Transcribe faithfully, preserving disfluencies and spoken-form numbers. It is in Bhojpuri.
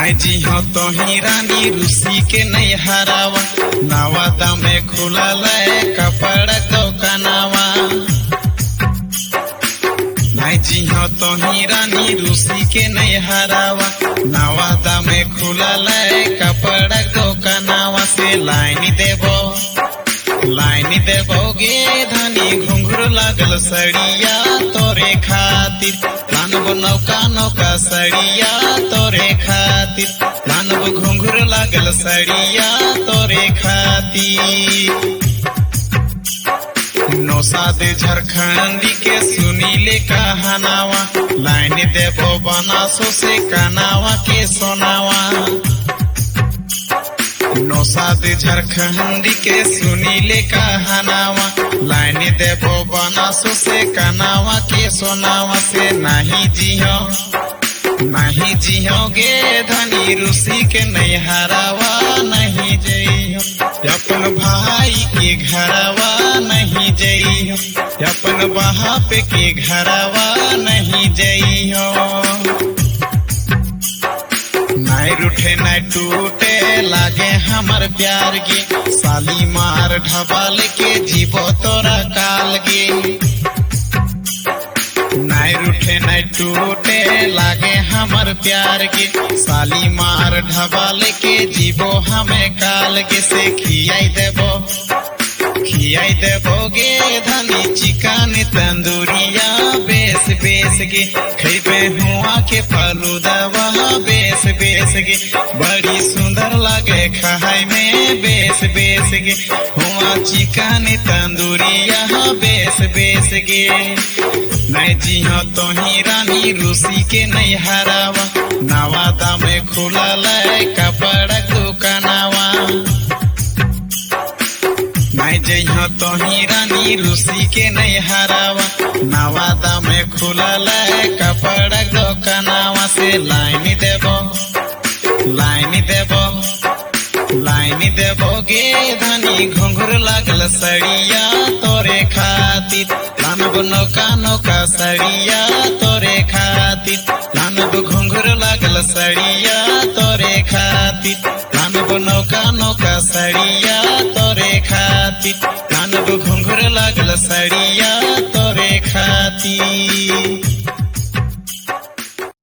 नहीं जी हो तो ही रानी रूसी के नहीं हरावा नावा दामे खुला ले कपड़ा दुकानावा नहीं जी हो तो ही रानी रूसी के नहीं हरावा नावा दामे खुला ले कपड़ा दुकानावा से लाइन देबो लाइन देबोगे धनी घुंघरू लागल सड़िया तोरे खातिर लानबो नौका नौका सड़िया तोरे खातिर लानबो घुंघरू लागल सड़िया तोरे खातिर नौसाद झारखंडी के सुनीले कहनावा लाइन देबो बनासो से कनावा के सोनावा नौसाद झारखंडी के सुनीले कहनावा लाइन देबो बनासो से कनावा के सोनावा से नहीं जियो नहीं जियोगे धनी रूसी के नहीं हरावा नहीं जइयो अपन भाई के घरवा नहीं जइयो अपन बाप के घरवा नहीं जइयो नहीं रूठे नहीं टूटे लागे हमर प्यार गे साली मार ढबाल के जीवो तोरा काल गे नहीं रूठे नहीं टूटे लागे हमर प्यार गे साली मार ढबाल के जीवो हमें काल गे से खियाई देबो खियाई देबोगे धनी चिकन तंदूरिया बेस बेस गे खैबे हुआ के फलूदावा बेस बेस गे बड़ी सुंदर लगे खाए में बेस बेस गे हुआ चिकन तंदूरिया बेस बेस गे नहीं जी हो तो ही रानी रूसी के नहीं हरावा नवादा में खुला ले कपड़ा दुकानावा नहीं जी हो तो ही रानी रूसी के नहीं हरावा नवादा में खुला ले कपड़ा दुकानावा से लाइन देबो लाइन देबो लाइन देबोगे धनी घुंघरू लागल सड़िया तोरे खातिर लानबो नौका नौका सड़िया तोरे खातिर लानबो घुंघरू लागल सड़िया तोरे खातिर लानबो नौका नौका सड़िया तोरे खातिर लानबो घुंघरू लागल सड़िया तोरे खातिर।